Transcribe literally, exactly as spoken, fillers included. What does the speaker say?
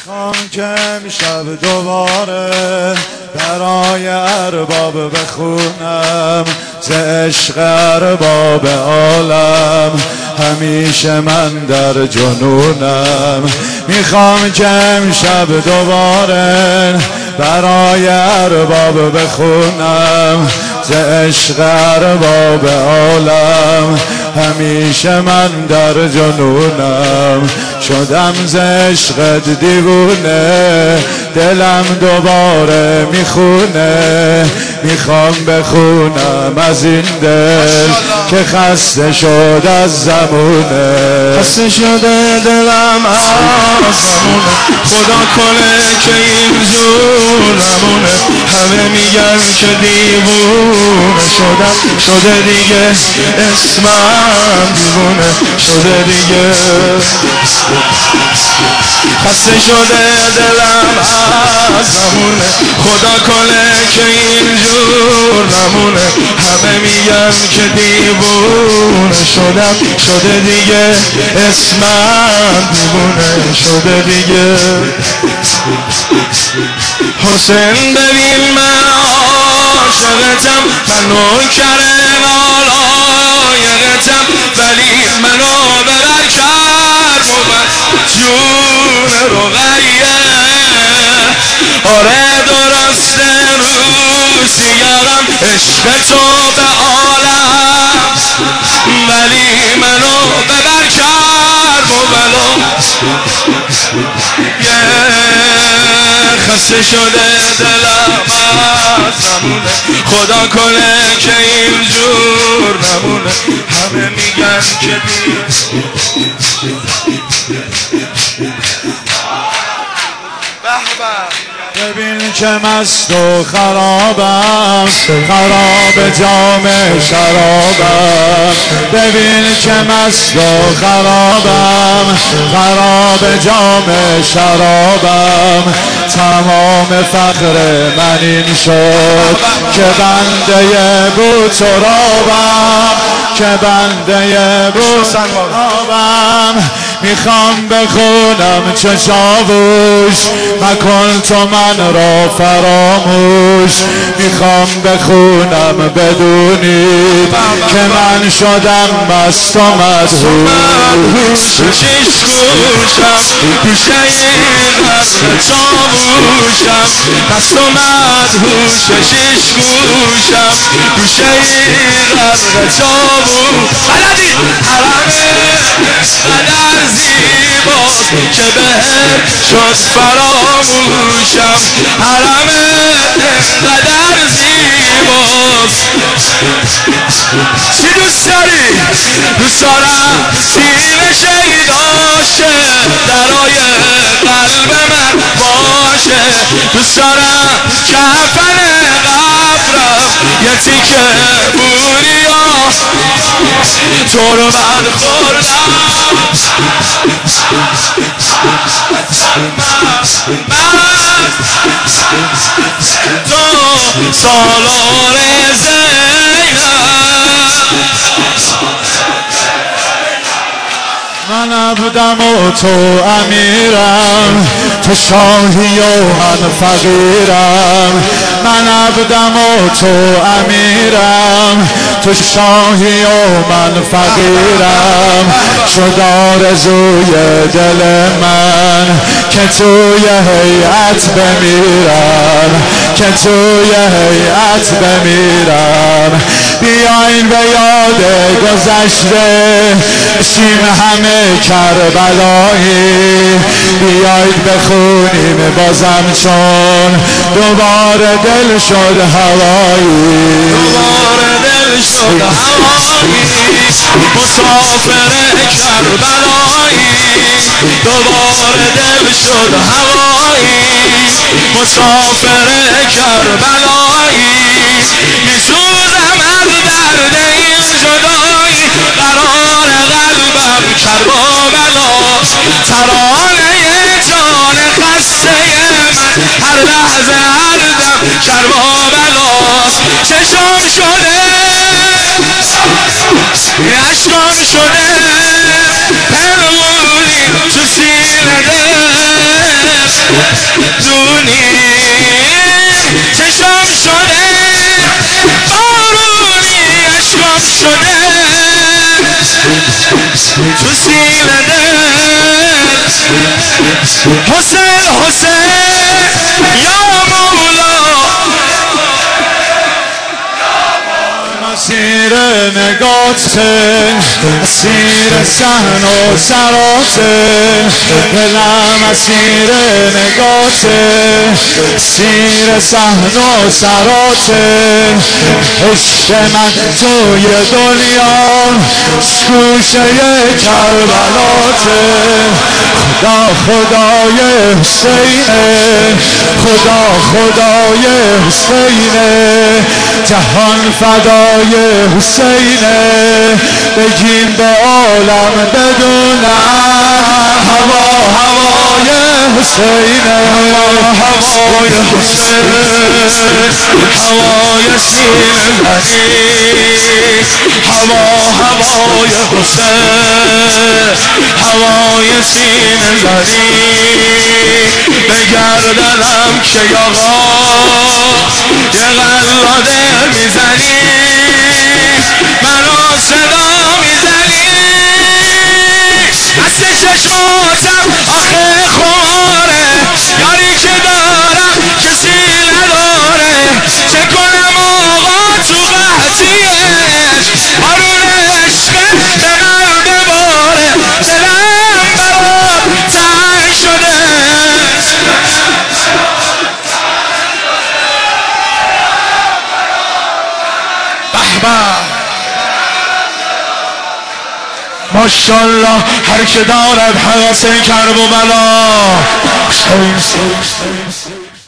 میخوام که امشب دوباره برای ارباب بخونم ز عشق ارباب عالم، همیشه من در جنونم. میخوام که امشب دوباره برای ارباب بخونم ز عشق ارباب عالم، همیشه من در جنونم. شدم ز عشقت دیوونه، دلم دوباره میخونه. میخوام بخونم از این دل که خسته شد از زمونه. خسته شده دلم از زمونه، خدا کنه که اینجور نمونه. همه میگن که دیوونه شدم، شده دیگه اسمم دیوونه شده دیگه. خسته شده دلم از زمونه، خدا کنه که اینجور نمونه. همه میگن که دیوونه شدم، شده دیگه اسمم دیوونه شده دیگه. حسین ببین من عاشقتم، من نوکر نالایقتم، ولی منو ببر کرد جون رقیه. آره درسته روسیارم عشق تو به عالم، ولی منو ببر کرد بلو. خسته شده دلم از زمونه، خدا کنه که اینجور نمونه. همه میگن که ببین که مست و خرابم، خراب جام شرابم. ببین که مست و خرابم، خراب جام شرابم. تمام فقر من این شد که بنده بود ترابم، که بنده بود ترابم. میخوام بخونم چه چاووش، مکن تو من را فراموش. میخوام بخونم بدونی که من شدم مست و مدهوش. شش گوشم گوشه این حسن چاووشم، مست و مدهوش. شش گوشم گوشه این حسن چاووش. بلدی حرمه قدر زیباست که بهر شد فراموشم. حرمه قدر زیباست. چی دوست داری؟ دوست دارم تیم شیداشه درای قلب من باشه. دوست دارم کفن قبرم یه تیکه بوریا تو رو من خوردم. تو سالار من عبدم و تو امیرم، تو شاهی و من فقیرم. من عبدم و تو امیرم، تو شاهی و من فقیرم. شد آرزوی دل من که توی هیئت بمیرم، که توی هیئت بمیرم. بیاین به یاد گذشته شیم همه کربلایی. بیایید بخونیم بازم چون دوباره دل شد هوایی. دوباره دل شد هوایی، مسافر کربلایی. دوباره دل شد هوایی، مسافر کربلایی. میسوزم از درد این جدایی، قرار قلبم کربلا. ترانه جان خسته من هر لحظه هر دم کربلاست. چشم شده اشکام شده پنهونی تو سینه تو سینه دل حسین حسین یا مولا مسیر نگاته مسیر صحن و سراته دلم مسیر نگاته مسیر صحن و سراته عشق من توی دنیا گوشه کربلاته خدا خدای حسینه خدا خدای حسینه جهان فدای حسینه بگیم به عالم بدونم هوا هوای حسینه هوا هوای حسین هوای سینه هوا هوای حسین هوای سینه زنی بگردنم که آقا یه قلاده میزنی منو صدا میزنی دست چشماتم آخه خماره یاری که دارم کسی نداره چه کنم آقا تو قحطیش بارون عشق به قلب باره دلم برات تنگ شده ماشالله هر که دارد حواسه کرب و بلا